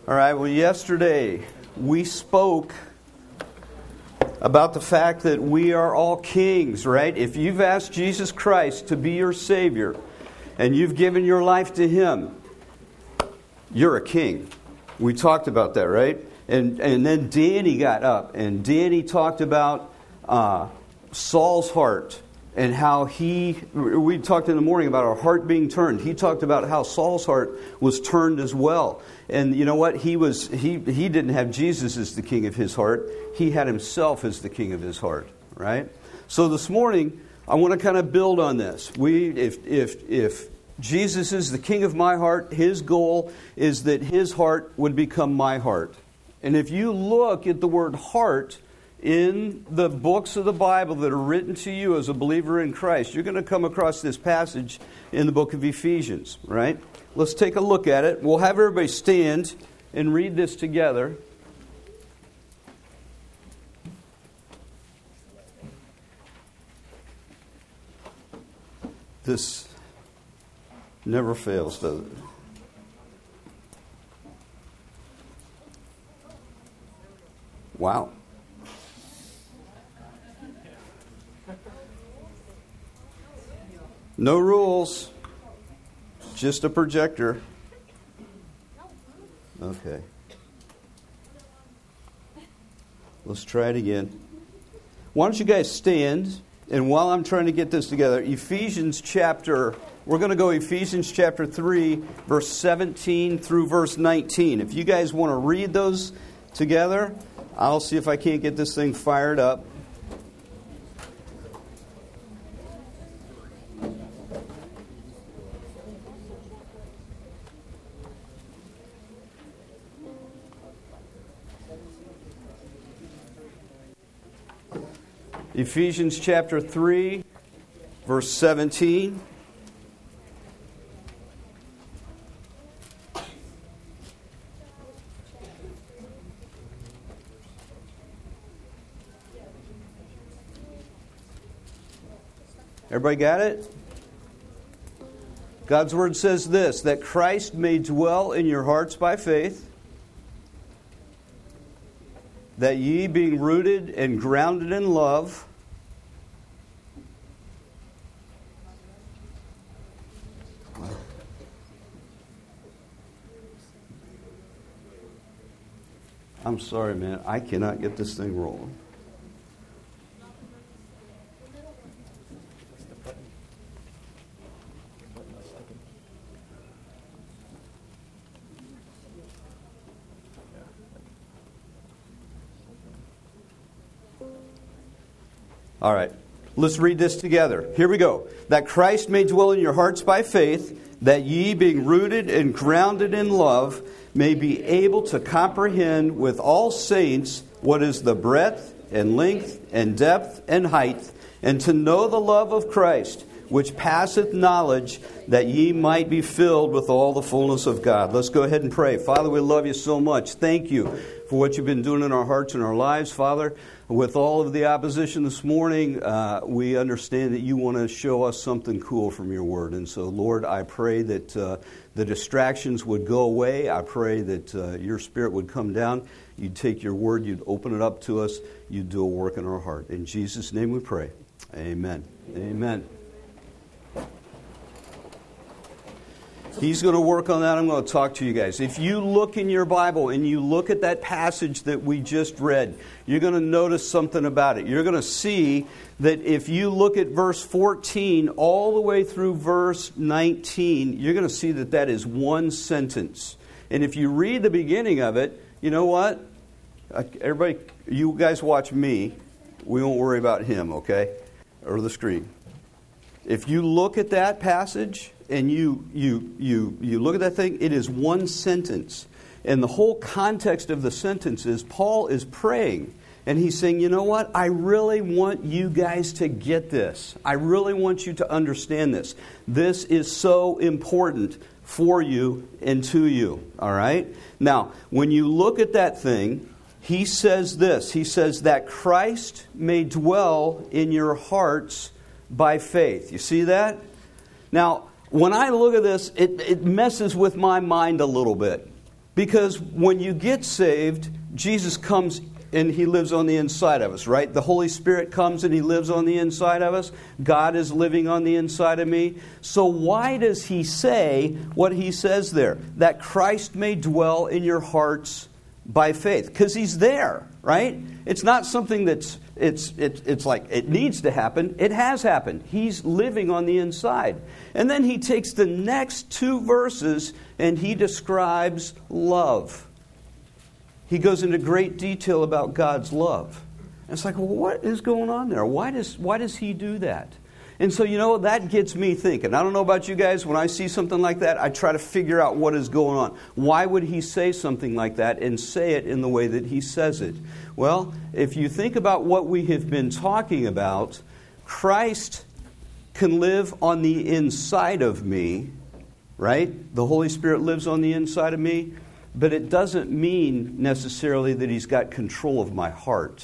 All right, well, yesterday we spoke about the fact that we are all kings, right? If you've asked Jesus Christ to be your Savior and you've given your life to Him, you're a king. We talked about that, right? And then Danny got up and Danny talked about Saul's heart and how we talked in the morning about our heart being turned. He talked about how Saul's heart was turned as well. And you know what? He didn't have Jesus as the king of his heart. He had himself as the king of his heart, right? So this morning, I want to kind of build on this. If Jesus is the king of my heart, His goal is that His heart would become my heart. And if you look at the word heart in the books of the Bible that are written to you as a believer in Christ, you're going to come across this passage in the book of Ephesians, right? Let's take a look at it. We'll have everybody stand and read this together. This never fails, does it? Wow. No rules, just a projector. Okay. Let's try it again. Why don't you guys stand, and while I'm trying to get this together, we're going to go Ephesians chapter 3, verse 17 through verse 19. If you guys want to read those together, I'll see if I can't get this thing fired up. Ephesians chapter 3, verse 17. Everybody got it? God's Word says this, that Christ may dwell in your hearts by faith, that ye being rooted and grounded in love, I'm sorry, man. I cannot get this thing rolling. All right, let's read this together. Here we go. That Christ may dwell in your hearts by faith, that ye being rooted and grounded in love, may be able to comprehend with all saints what is the breadth and length and depth and height, and to know the love of Christ, which passeth knowledge, that ye might be filled with all the fullness of God. Let's go ahead and pray. Father, we love you so much. Thank you for what you've been doing in our hearts and our lives, Father. With all of the opposition this morning, we understand that you want to show us something cool from your word. And so, Lord, I pray that the distractions would go away. I pray that your Spirit would come down. You'd take your word, you'd open it up to us, you'd do a work in our heart. In Jesus' name we pray. Amen. Amen. He's going to work on that. I'm going to talk to you guys. If you look in your Bible and you look at that passage that we just read, you're going to notice something about it. You're going to see that if you look at verse 14 all the way through verse 19, you're going to see that that is one sentence. And if you read the beginning of it, you know what? Everybody, you guys watch me. We won't worry about him, okay? Or the screen. If you look at that passage and you look at that thing, it is one sentence. And the whole context of the sentence is Paul is praying. And he's saying, you know what? I really want you guys to get this. I really want you to understand this. This is so important for you and to you. All right? Now, when you look at that thing, he says this. He says that Christ may dwell in your hearts by faith. You see that? Now, when I look at this, it messes with my mind a little bit. Because when you get saved, Jesus comes and He lives on the inside of us, right? The Holy Spirit comes and He lives on the inside of us. God is living on the inside of me. So why does He say what He says there? That Christ may dwell in your hearts by faith. Because He's there, right? It's not something that's, it's like it needs to happen. It has happened. He's living on the inside. And then He takes the next 2 verses and He describes love. He goes into great detail about God's love. And it's like, well, what is going on there? Why does He do that? And so, that gets me thinking. I don't know about you guys. When I see something like that, I try to figure out what is going on. Why would He say something like that and say it in the way that He says it? Well, if you think about what we have been talking about, Christ can live on the inside of me, right? The Holy Spirit lives on the inside of me. But it doesn't mean necessarily that He's got control of my heart.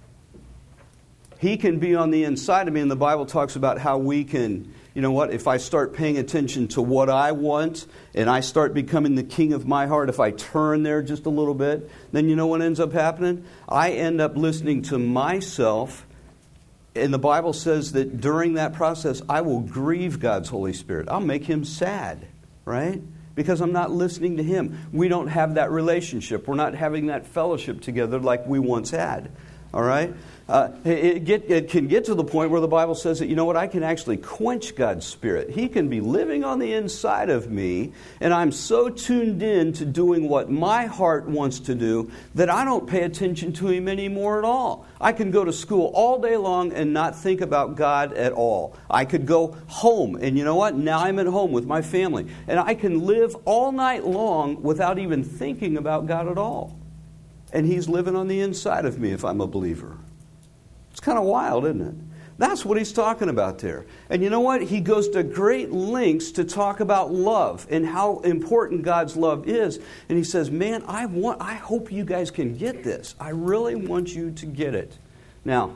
He can be on the inside of me, and the Bible talks about how we can, if I start paying attention to what I want, and I start becoming the king of my heart, if I turn there just a little bit, then you know what ends up happening? I end up listening to myself, and the Bible says that during that process, I will grieve God's Holy Spirit. I'll make Him sad, right? Because I'm not listening to Him. We don't have that relationship. We're not having that fellowship together like we once had. All right? It can get to the point where the Bible says that, I can actually quench God's Spirit. He can be living on the inside of me, and I'm so tuned in to doing what my heart wants to do that I don't pay attention to Him anymore at all. I can go to school all day long and not think about God at all. I could go home, and you know what? Now I'm at home with my family, and I can live all night long without even thinking about God at all. And He's living on the inside of me if I'm a believer. It's kind of wild, isn't it? That's what He's talking about there. And you know what? He goes to great lengths to talk about love and how important God's love is. And He says, man, I hope you guys can get this. I really want you to get it. Now,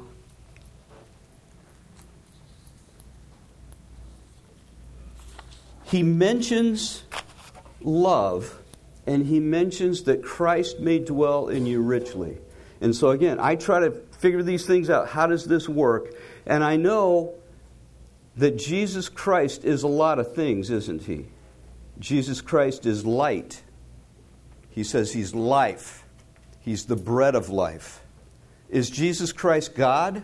He mentions love, and He mentions that Christ may dwell in you richly. And so again, I try to figure these things out. How does this work? And I know that Jesus Christ is a lot of things, isn't He? Jesus Christ is light. He says He's life. He's the bread of life. Is Jesus Christ God?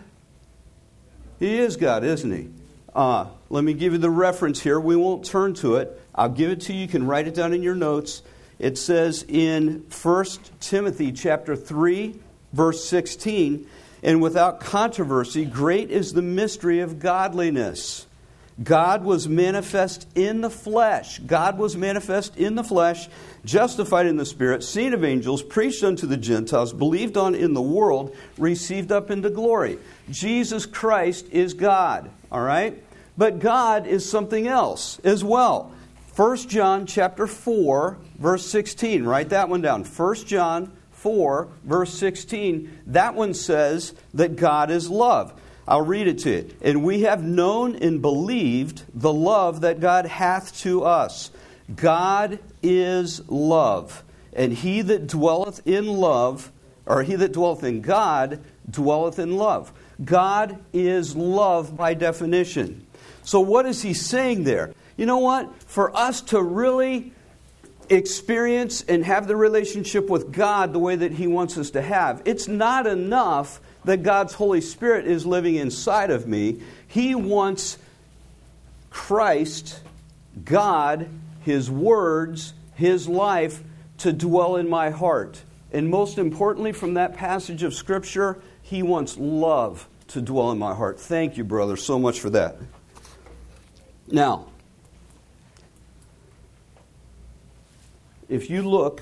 He is God, isn't He? Let me give you the reference here. We won't turn to it. I'll give it to you. You can write it down in your notes. It says in 1 Timothy chapter 3, verse 16, and without controversy, great is the mystery of godliness. God was manifest in the flesh. God was manifest in the flesh, justified in the Spirit, seen of angels, preached unto the Gentiles, believed on in the world, received up into glory. Jesus Christ is God, all right? But God is something else as well. 1 John chapter 4, verse 16. Write that one down. 1 John 4, verse 16. That one says that God is love. I'll read it to you. And we have known and believed the love that God hath to us. God is love. And he that dwelleth in love, or he that dwelleth in God, dwelleth in love. God is love by definition. So what is he saying there? You know what? For us to really experience and have the relationship with God the way that he wants us to have, it's not enough that God's Holy Spirit is living inside of me. He wants Christ, God, His words, His life to dwell in my heart. And most importantly, from that passage of Scripture, He wants love to dwell in my heart. Thank you, brother, so much for that. Now, if you look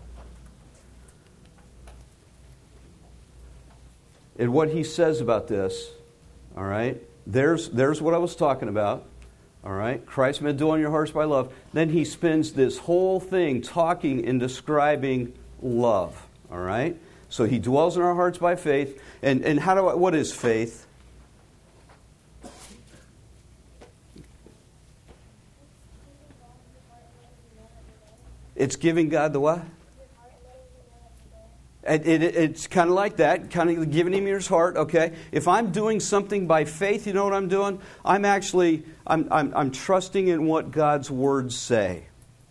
at what he says about this, all right, there's what I was talking about, all right, Christ may dwell in your hearts by love. Then he spends this whole thing talking and describing love, all right? So he dwells in our hearts by faith. And what is faith? It's giving God the what? It's kind of like that, kind of giving him his heart. Okay, if I'm doing something by faith, you know what I'm doing? I'm trusting in what God's words say.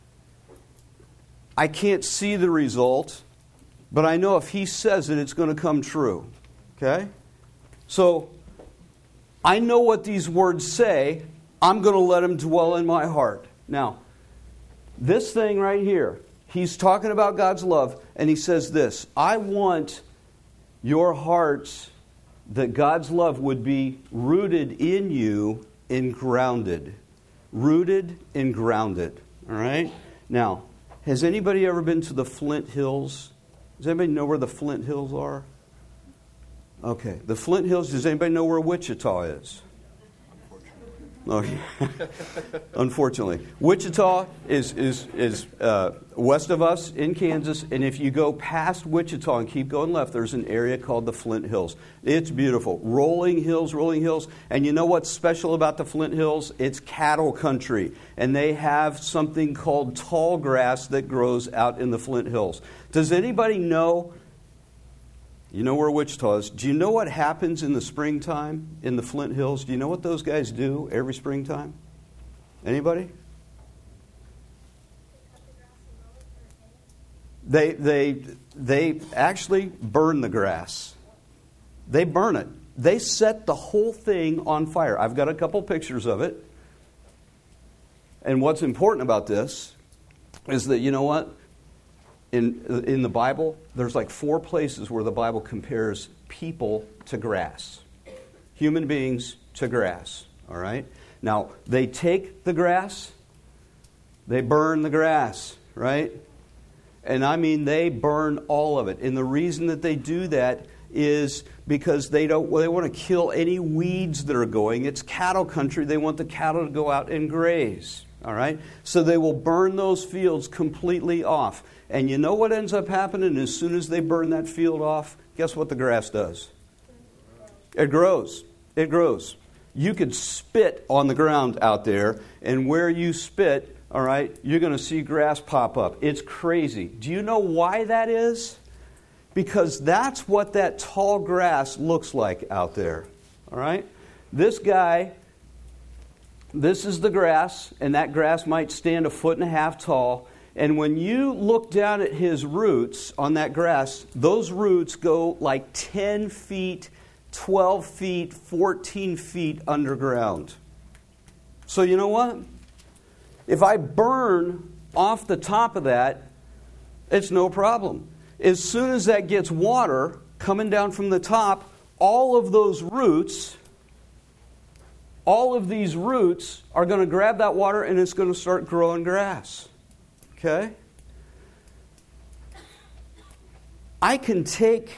I can't see the result, but I know if He says it, it's going to come true. Okay, so I know what these words say. I'm going to let them dwell in my heart. Now, this thing right here, he's talking about God's love, and he says this: I want your hearts, that God's love would be rooted in you and grounded. Rooted and grounded. All right? Now, has anybody ever been to the Flint Hills? Does anybody know where the Flint Hills are? Okay. The Flint Hills, does anybody know where Wichita is? Okay. Unfortunately. Wichita is west of us in Kansas, and if you go past Wichita and keep going left, there's an area called the Flint Hills. It's beautiful. Rolling hills. And you know what's special about the Flint Hills? It's cattle country, and they have something called tall grass that grows out in the Flint Hills. Does anybody know? You know where Wichita is. Do you know what happens in the springtime in the Flint Hills? Do you know what those guys do every springtime? Anybody? They actually burn the grass. They burn it. They set the whole thing on fire. I've got a couple pictures of it. And what's important about this is that, you know what? In the Bible, there's like 4 places where the Bible compares people to grass. Human beings to grass. All right? Now, they take the grass, they burn the grass, right? And I mean, they burn all of it. And the reason that they do that is because they want to kill any weeds that are going. It's cattle country. They want the cattle to go out and graze. All right? So they will burn those fields completely off. And you know what ends up happening as soon as they burn that field off? Guess what the grass does? It grows. It grows. You could spit on the ground out there, and where you spit, all right, you're going to see grass pop up. It's crazy. Do you know why that is? Because that's what that tall grass looks like out there. All right? This guy, this is the grass, and that grass might stand 1.5 feet tall. And when you look down at his roots on that grass, those roots go like 10 feet, 12 feet, 14 feet underground. So you know what? If I burn off the top of that, it's no problem. As soon as that gets water coming down from the top, all of those roots, all of these roots are going to grab that water and it's going to start growing grass. Okay? I could take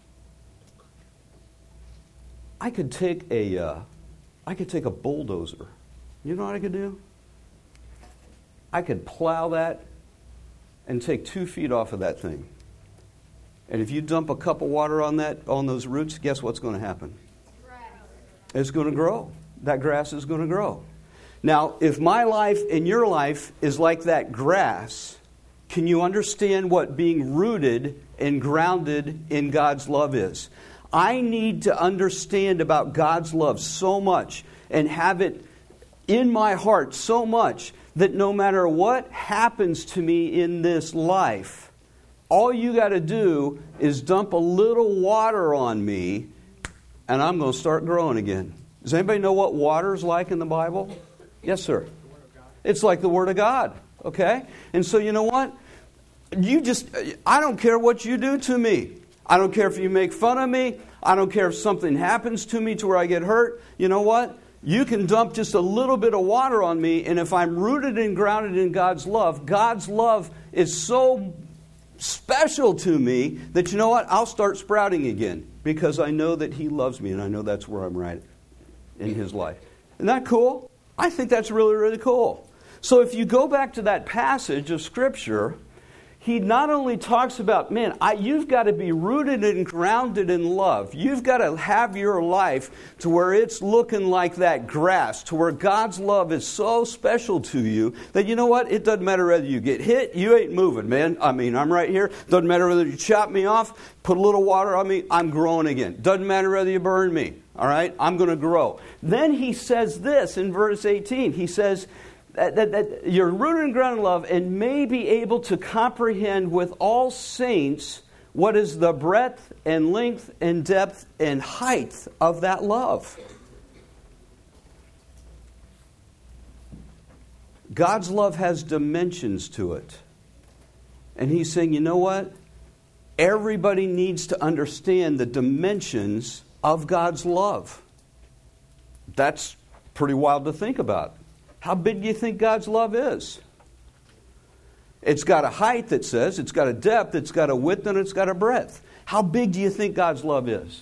a bulldozer. You know what I could do? I could plow that and take 2 feet off of that thing. And if you dump a cup of water on those roots, guess what's going to happen? It's going to grow. That grass is going to grow. Now, if my life and your life is like that grass, can you understand what being rooted and grounded in God's love is? I need to understand about God's love so much and have it in my heart so much that no matter what happens to me in this life, all you got to do is dump a little water on me and I'm going to start growing again. Does anybody know what water is like in the Bible? Yes, sir. It's like the Word of God, okay? And so you know what? I don't care what you do to me. I don't care if you make fun of me. I don't care if something happens to me to where I get hurt. You know what? You can dump just a little bit of water on me, and if I'm rooted and grounded in God's love is so special to me that, you know what? I'll start sprouting again because I know that He loves me, and I know that's where I'm right in His life. Isn't that cool? I think that's really, really cool. So if you go back to that passage of Scripture, he not only talks about, man, you've got to be rooted and grounded in love. You've got to have your life to where it's looking like that grass, to where God's love is so special to you that, you know what? It doesn't matter whether you get hit, you ain't moving, man. I mean, I'm right here. Doesn't matter whether you chop me off, put a little water on me, I'm growing again. Doesn't matter whether you burn me, all right? I'm going to grow. Then he says this in verse 18. He says, that you're rooted and grounded in love and may be able to comprehend with all saints what is the breadth and length and depth and height of that love. God's love has dimensions to it. And he's saying, you know what? Everybody needs to understand the dimensions of God's love. That's pretty wild to think about. How big do you think God's love is? It's got a height, it says. It's got a depth, it's got a width, and it's got a breadth. How big do you think God's love is?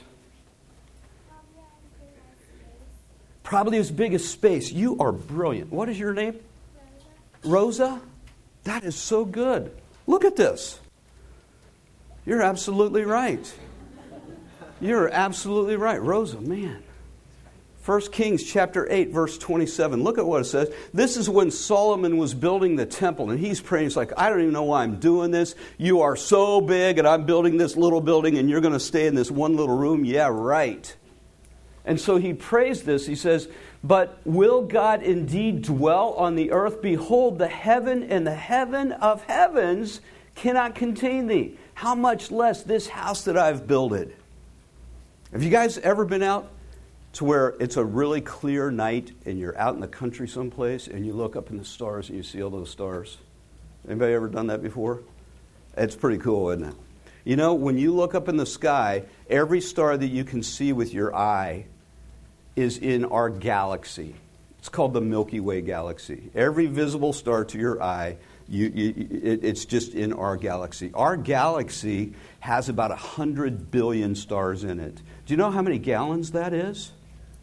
Probably as big as space. You are brilliant. What is your name? Rosa? That is so good. Look at this. You're absolutely right. You're absolutely right. Rosa, man. 1 Kings chapter 8, verse 27. Look at what it says. This is when Solomon was building the temple, and he's praying. He's like, I don't even know why I'm doing this. You are so big, and I'm building this little building, and you're going to stay in this one little room? Yeah, right. And so he prays this. He says, but will God indeed dwell on the earth? Behold, the heaven and the heaven of heavens cannot contain thee. How much less this house that I've builded? Have you guys ever been out to where it's a really clear night and you're out in the country someplace and you look up in the stars and you see all those stars? Anybody ever done that before? It's pretty cool, isn't it? You know, when you look up in the sky, every star that you can see with your eye is in our galaxy. It's called the Milky Way galaxy. Every visible star to your eye, it's just in our galaxy. Our galaxy has about 100 billion stars in it. Do you know how many gallons that is?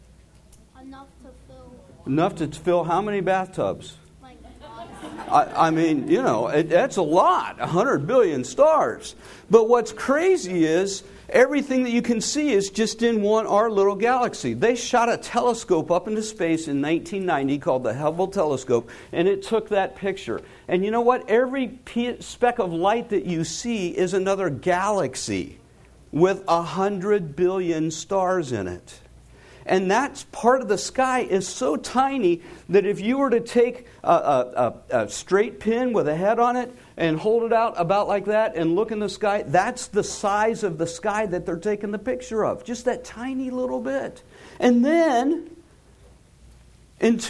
Enough to fill how many bathtubs? I mean, you know, that's a lot, 100 billion stars. But what's crazy is everything that you can see is just in our little galaxy. They shot a telescope up into space in 1990 called the Hubble telescope, and it took that picture. And you know what? Every speck of light that you see is another galaxy with 100 billion stars in it. And that part of the sky is so tiny that if you were to take a straight pin with a head on it and hold it out about like that and look in the sky, that's the size of the sky that they're taking the picture of. Just that tiny little bit. And then, in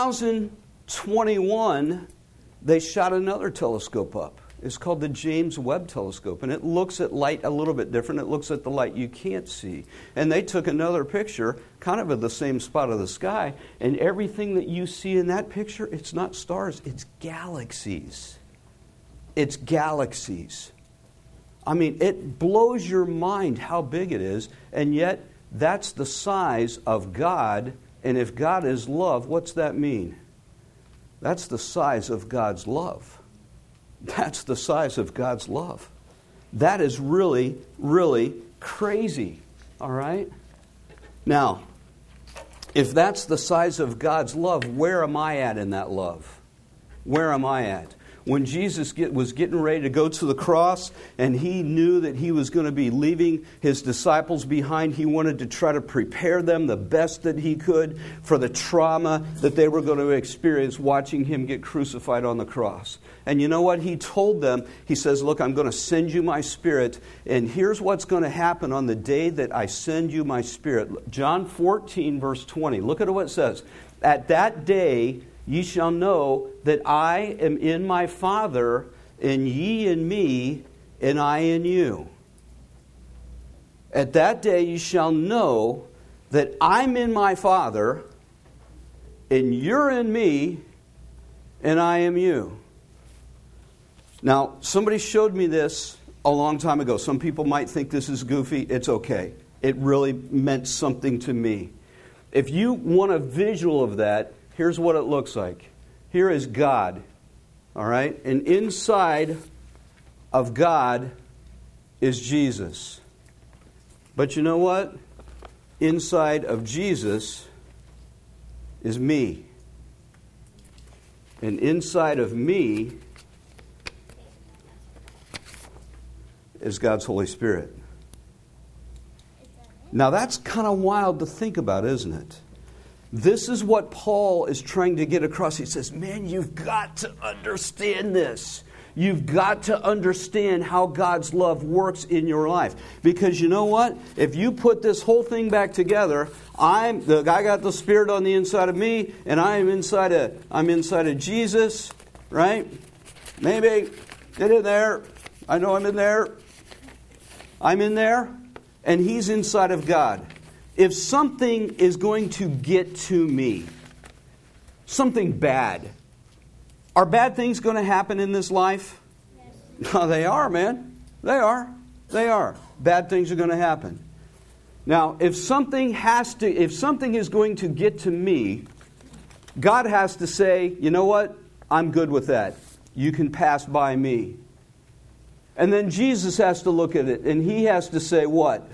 2021, they shot another telescope up. It's called the James Webb Telescope, and it looks at light a little bit different. It looks at the light you can't see. And they took another picture, kind of at the same spot of the sky, and everything that you see in that picture, it's not stars, it's galaxies. It's galaxies. I mean, it blows your mind how big it is, and yet that's the size of God. And if God is love, what's that mean? That's the size of God's love. That's the size of God's love. That is really, really crazy. All right? Now, if that's the size of God's love, where am I at in that love? Where am I at? When Jesus was getting ready to go to the cross and he knew that he was going to be leaving his disciples behind, he wanted to try to prepare them the best that he could for the trauma that they were going to experience watching him get crucified on the cross. And you know what? He told them, he says, look, I'm going to send you my Spirit, and here's what's going to happen on the day that I send you my Spirit. John 14, verse 20. Look at what it says. At that day, ye shall know that I am in my Father, and ye in me, and I in you. At that day ye shall know that I'm in my Father, and you're in me, and I am you. Now, somebody showed me this a long time ago. Some people might think this is goofy. It's okay. It really meant something to me. If you want a visual of that, here's what it looks like. Here is God, all right? And inside of God is Jesus. But you know what? Inside of Jesus is me. And inside of me is God's Holy Spirit. Now that's kind of wild to think about, isn't it? This is what Paul is trying to get across. He says, man, you've got to understand this. You've got to understand how God's love works in your life. Because you know what? If you put this whole thing back together, I got the Spirit on the inside of me, and I'm inside of Jesus, right? Maybe get in there. I know I'm in there. I'm in there, and He's inside of God. If something is going to get to me, something bad, are bad things going to happen in this life? Yes. No, they are, man. They are. They are. Bad things are going to happen. Now, if something is going to get to me, God has to say, you know what? I'm good with that. You can pass by me. And then Jesus has to look at it, and He has to say what?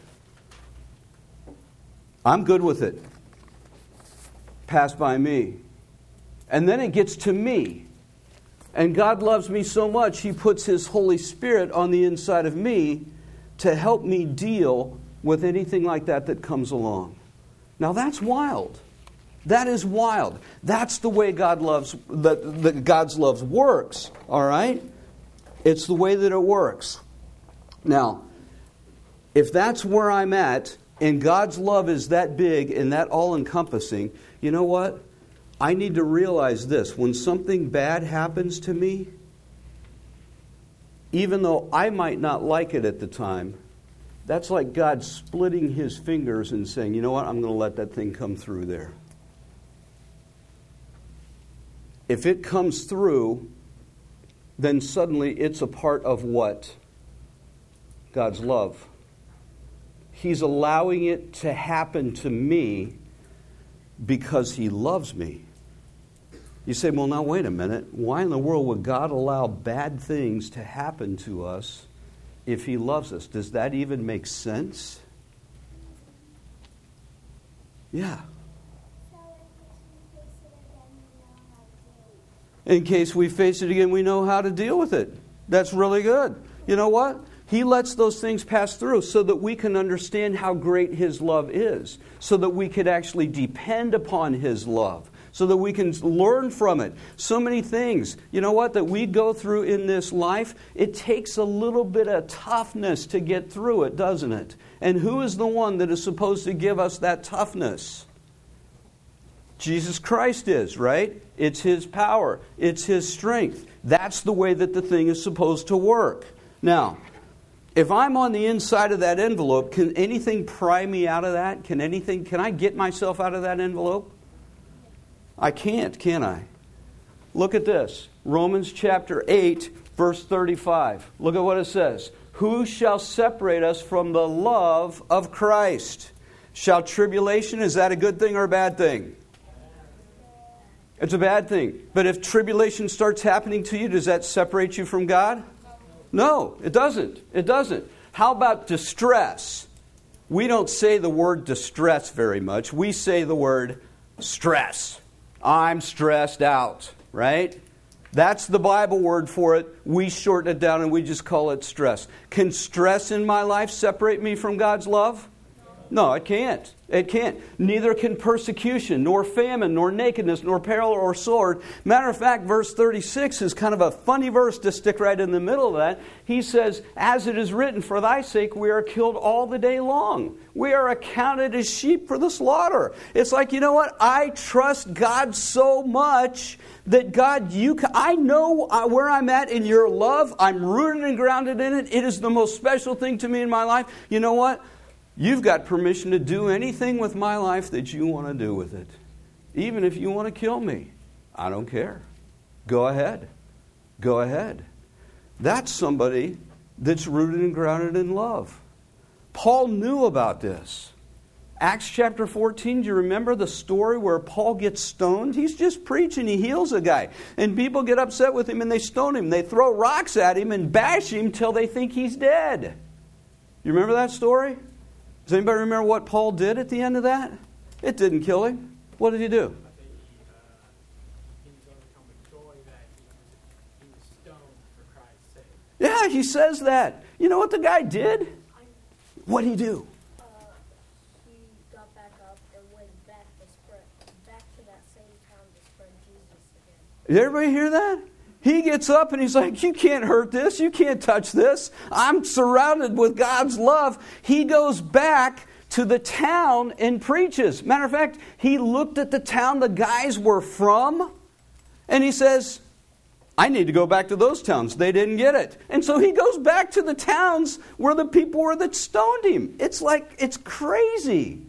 I'm good with it. Pass by me. And then it gets to me. And God loves me so much, He puts His Holy Spirit on the inside of me to help me deal with anything like that comes along. Now that's wild. That is wild. That's the way God's love works. All right? It's the way that it works. Now, if that's where I'm at, and God's love is that big and that all-encompassing, you know what? I need to realize this. When something bad happens to me, even though I might not like it at the time, that's like God splitting His fingers and saying, you know what? I'm going to let that thing come through there. If it comes through, then suddenly it's a part of what? God's love. He's allowing it to happen to me because He loves me. You say, well, now wait a minute. Why in the world would God allow bad things to happen to us if He loves us? Does that even make sense? Yeah. In case we face it again, we know how to deal with it. That's really good. You know what? He lets those things pass through so that we can understand how great His love is, so that we could actually depend upon His love, so that we can learn from it. So many things, you know what, that we go through in this life, it takes a little bit of toughness to get through it, doesn't it? And who is the one that is supposed to give us that toughness? Jesus Christ is, right? It's His power. It's His strength. That's the way that the thing is supposed to work. Now, if I'm on the inside of that envelope, can anything pry me out of that? Can I get myself out of that envelope? I can't, can I? Look at this. Romans chapter 8, verse 35. Look at what it says. Who shall separate us from the love of Christ? Shall tribulation, is that a good thing or a bad thing? It's a bad thing. But if tribulation starts happening to you, does that separate you from God? No, it doesn't. It doesn't. How about distress? We don't say the word distress very much. We say the word stress. I'm stressed out, right? That's the Bible word for it. We shorten it down and we just call it stress. Can stress in my life separate me from God's love? No, it can't. It can't. Neither can persecution, nor famine, nor nakedness, nor peril or sword. Matter of fact, verse 36 is kind of a funny verse to stick right in the middle of that. He says, as it is written, for thy sake we are killed all the day long. We are accounted as sheep for the slaughter. It's like, you know what? I trust God so much that God, I know where I'm at in your love. I'm rooted and grounded in it. It is the most special thing to me in my life. You know what? You've got permission to do anything with my life that you want to do with it. Even if you want to kill me. I don't care. Go ahead. Go ahead. That's somebody that's rooted and grounded in love. Paul knew about this. Acts chapter 14, do you remember the story where Paul gets stoned? He's just preaching. He heals a guy. And people get upset with him and they stone him. They throw rocks at him and bash him till they think he's dead. You remember that story? Does anybody remember what Paul did at the end of that? It didn't kill him. What did he do? Yeah, he says that. You know what the guy did? What did he do? He got back up and went back to that same town to spread Jesus again. Did everybody hear that? He gets up and he's like, you can't hurt this. You can't touch this. I'm surrounded with God's love. He goes back to the town and preaches. Matter of fact, he looked at the town the guys were from and he says, I need to go back to those towns. They didn't get it. And so he goes back to the towns where the people were that stoned him. It's crazy.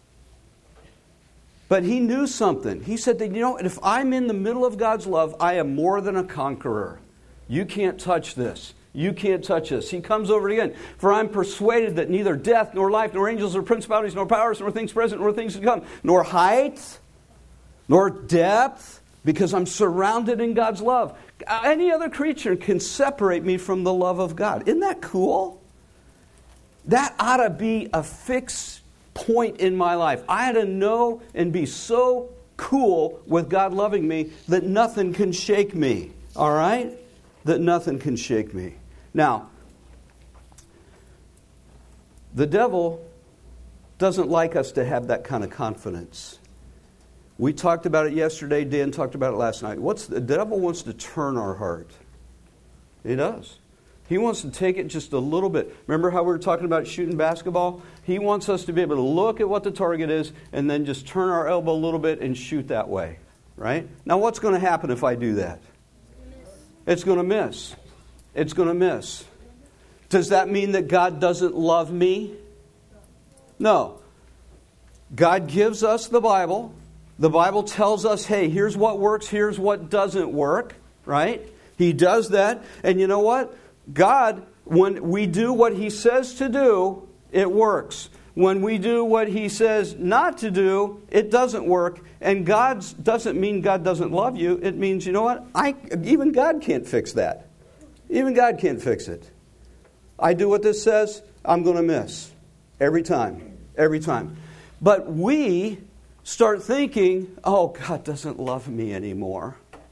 But he knew something. He said that, if I'm in the middle of God's love, I am more than a conqueror. You can't touch this. You can't touch this. He comes over again. For I'm persuaded that neither death, nor life, nor angels, nor principalities, nor powers, nor things present, nor things to come, nor height, nor depth, because I'm surrounded in God's love. Any other creature can separate me from the love of God. Isn't that cool? That ought to be a fixed point in my life. I ought to know and be so cool with God loving me that nothing can shake me. All right? That nothing can shake me. Now, the devil doesn't like us to have that kind of confidence. We talked about it yesterday. Dan talked about it last night. The devil wants to turn our heart. He does. He wants to take it just a little bit. Remember how we were talking about shooting basketball? He wants us to be able to look at what the target is and then just turn our elbow a little bit and shoot that way. Right? Now what's going to happen if I do that? It's going to miss. It's going to miss. Does that mean that God doesn't love me? No. God gives us the Bible. The Bible tells us, hey, here's what works, here's what doesn't work, right? He does that. And you know what? God, when we do what He says to do, it works. When we do what He says not to do, it doesn't work. And God doesn't mean God doesn't love you. It means, you know what? Even God can't fix that. Even God can't fix it. I do what this says, I'm going to miss. Every time. Every time. But we start thinking, oh, God doesn't love me anymore.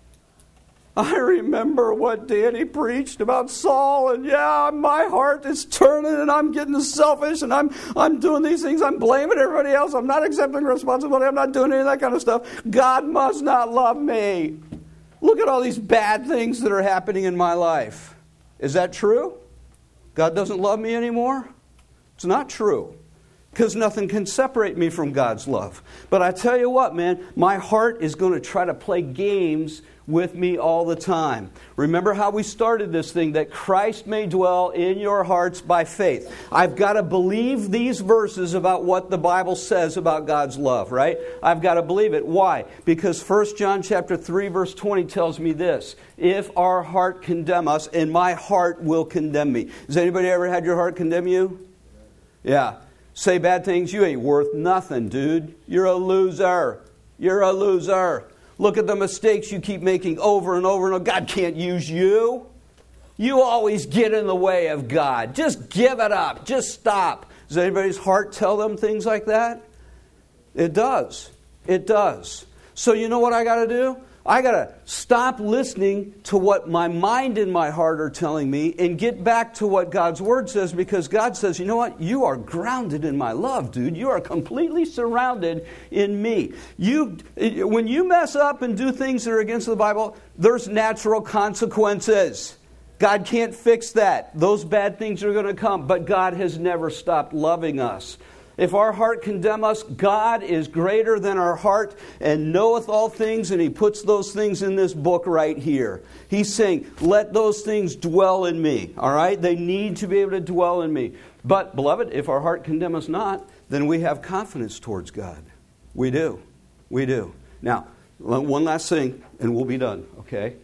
I remember what Danny preached about Saul, and yeah, my heart is turning, and I'm getting selfish, and I'm doing these things. I'm blaming everybody else. I'm not accepting responsibility. I'm not doing any of that kind of stuff. God must not love me. Look at all these bad things that are happening in my life. Is that true? God doesn't love me anymore? It's not true. Because nothing can separate me from God's love. But I tell you what, man, my heart is going to try to play games with me all the time. Remember how we started this thing, that Christ may dwell in your hearts by faith. I've got to believe these verses about what the Bible says about God's love, right? I've got to believe it. Why? Because 1 John chapter 3, verse 20 tells me this. If our heart condemn us, and my heart will condemn me. Has anybody ever had your heart condemn you? Yeah. Say bad things, you ain't worth nothing, dude. You're a loser. You're a loser. Look at the mistakes you keep making over and over and over. God can't use you. You always get in the way of God. Just give it up. Just stop. Does anybody's heart tell them things like that? It does. It does. So you know what I got to do? I got to stop listening to what my mind and my heart are telling me and get back to what God's Word says, because God says, you know what? You are grounded in my love, dude. You are completely surrounded in me. When you mess up and do things that are against the Bible, there's natural consequences. God can't fix that. Those bad things are going to come, but God has never stopped loving us. If our heart condemn us, God is greater than our heart and knoweth all things, and He puts those things in this book right here. He's saying, let those things dwell in me. All right? They need to be able to dwell in me. But, beloved, if our heart condemn us not, then we have confidence towards God. We do. We do. Now, one last thing, and we'll be done, okay?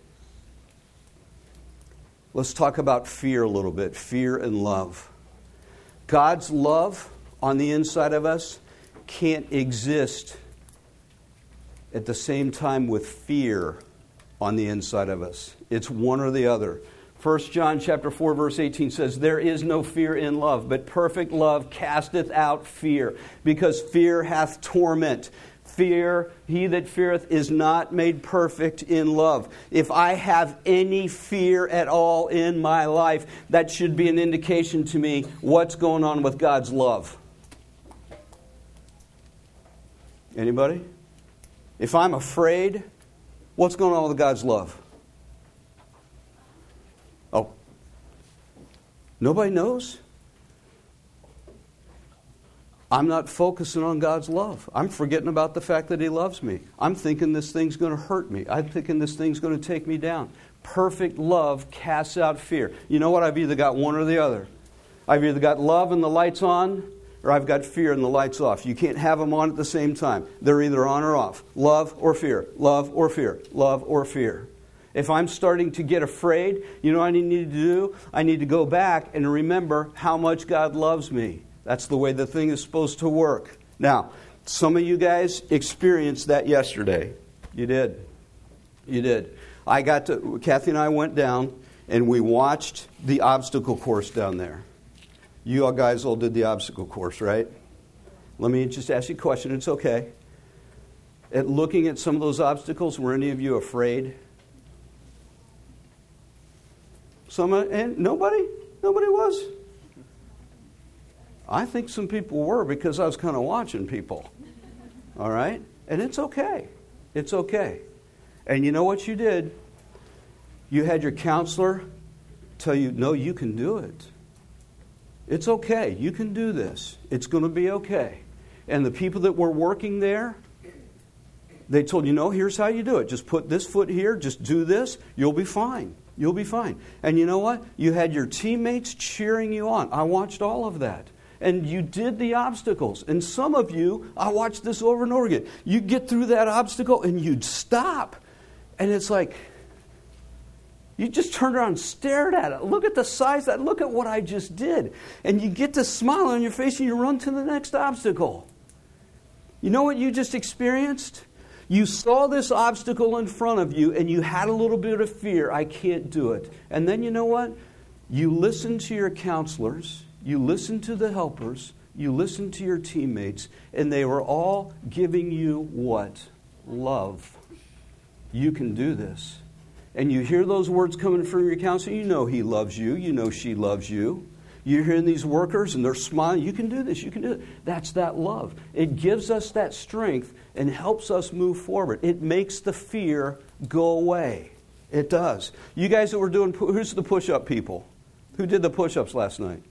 Let's talk about fear a little bit. Fear and love. God's love on the inside of us can't exist at the same time with fear on the inside of us. It's one or the other. 1 John chapter 4, verse 18 says, there is no fear in love, but perfect love casteth out fear, because fear hath torment. Fear, he that feareth is not made perfect in love. If I have any fear at all in my life, that should be an indication to me what's going on with God's love. Anybody? If I'm afraid, what's going on with God's love? Oh, nobody knows? I'm not focusing on God's love. I'm forgetting about the fact that He loves me. I'm thinking this thing's going to hurt me. I'm thinking this thing's going to take me down. Perfect love casts out fear. You know what? I've either got one or the other. I've either got love and the lights on, or I've got fear and the lights off. You can't have them on at the same time. They're either on or off. Love or fear. Love or fear. Love or fear. If I'm starting to get afraid, you know what I need to do? I need to go back and remember how much God loves me. That's the way the thing is supposed to work. Now, some of you guys experienced that yesterday. You did. You did. Kathy and I went down and we watched the obstacle course down there. You all guys all did the obstacle course, right? Let me just ask you a question. It's okay. At looking at some of those obstacles, were any of you afraid? And nobody was. I think some people were because I was kind of watching people. All right? And it's okay. It's okay. And you know what you did? You had your counselor tell you, no, you can do it. It's okay. You can do this. It's going to be okay. And the people that were working there, they told you, no, here's how you do it. Just put this foot here. Just do this. You'll be fine. You'll be fine. And you know what? You had your teammates cheering you on. I watched all of that. And you did the obstacles. And some of you, I watched this over and over again. You get through that obstacle and you'd stop. And it's like, you just turned around and stared at it. Look at the size of that. Look at what I just did. And you get this smile on your face and you run to the next obstacle. You know what you just experienced? You saw this obstacle in front of you and you had a little bit of fear. I can't do it. And then you know what? You listened to your counselors. You listened to the helpers. You listened to your teammates. And they were all giving you what? Love. You can do this. And you hear those words coming from your counselor. You know he loves you. You know she loves you. You're hearing these workers and they're smiling. You can do this. You can do it. That's that love. It gives us that strength and helps us move forward. It makes the fear go away. It does. You guys that were doing, who's the push-up people? Who did the push-ups last night?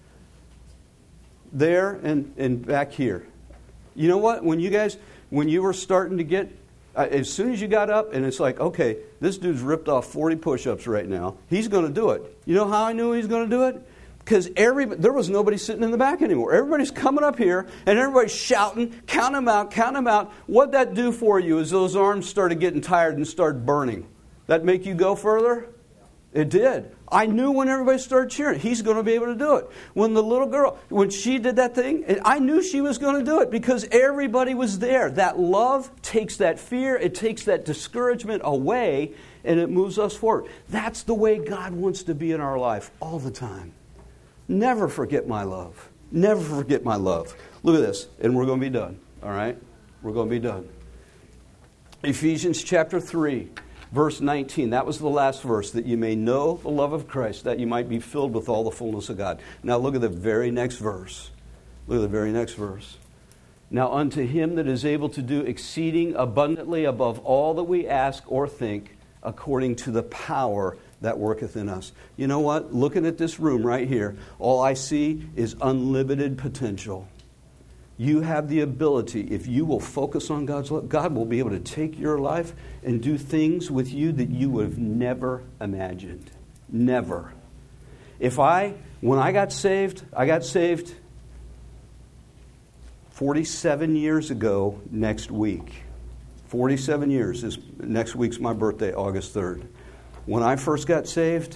There and back here. You know what? When you were starting to get, as soon as you got up and it's like, okay, this dude's ripped off 40 push-ups right now. He's going to do it. You know how I knew he was going to do it? Because there was nobody sitting in the back anymore. Everybody's coming up here and everybody's shouting, count them out, count them out. What'd that do for you as those arms started getting tired and started burning? That make you go further? It did. I knew when everybody started cheering, he's going to be able to do it. When the little girl, when she did that thing, I knew she was going to do it because everybody was there. That love takes that fear, it takes that discouragement away, and it moves us forward. That's the way God wants to be in our life all the time. Never forget my love. Never forget my love. Look at this, and we're going to be done. All right? We're going to be done. Ephesians chapter 3, verse 19. That was the last verse. That you may know the love of Christ, that you might be filled with all the fullness of God. Now look at the very next verse. Look at the very next verse. Now unto him that is able to do exceeding abundantly above all that we ask or think, according to the power that worketh in us. You know what? Looking at this room right here, all I see is unlimited potential. You have the ability, if you will focus on God's love, God will be able to take your life and do things with you that you would have never imagined. Never. When I got saved 47 years ago next week. 47 years. Next week's my birthday, August 3rd. When I first got saved,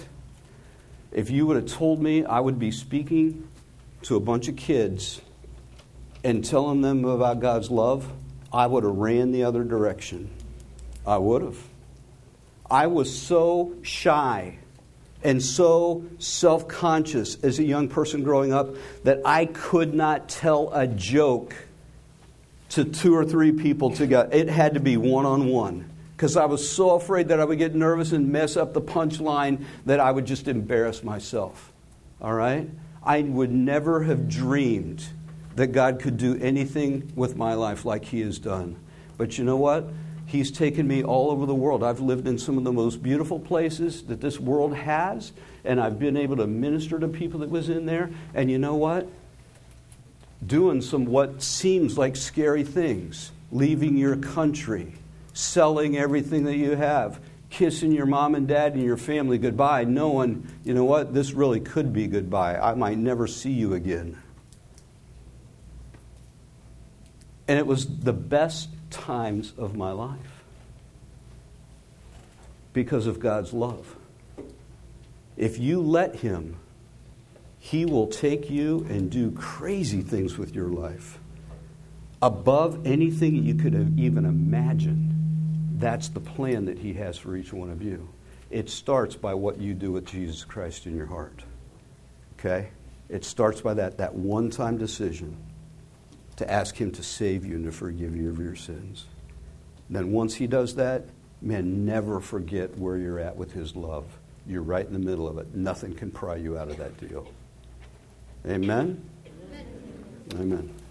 if you would have told me I would be speaking to a bunch of kids and telling them about God's love, I would have ran the other direction. I would have. I was so shy and so self-conscious as a young person growing up that I could not tell a joke to 2 or 3 people together. It had to be one-on-one because I was so afraid that I would get nervous and mess up the punchline that I would just embarrass myself. All right? I would never have dreamed that God could do anything with my life like He has done. But you know what? He's taken me all over the world. I've lived in some of the most beautiful places that this world has, and I've been able to minister to people that was in there. And you know what? Doing some what seems like scary things. Leaving your country. Selling everything that you have. Kissing your mom and dad and your family goodbye, knowing, you know what? This really could be goodbye. I might never see you again. And it was the best times of my life because of God's love. If you let Him, He will take you and do crazy things with your life. Above anything you could have even imagined. That's the plan that He has for each one of you. It starts by what you do with Jesus Christ in your heart. Okay? It starts by that one-time decision to ask Him to save you and to forgive you of your sins. And then once He does that, man, never forget where you're at with His love. You're right in the middle of it. Nothing can pry you out of that deal. Amen? Amen.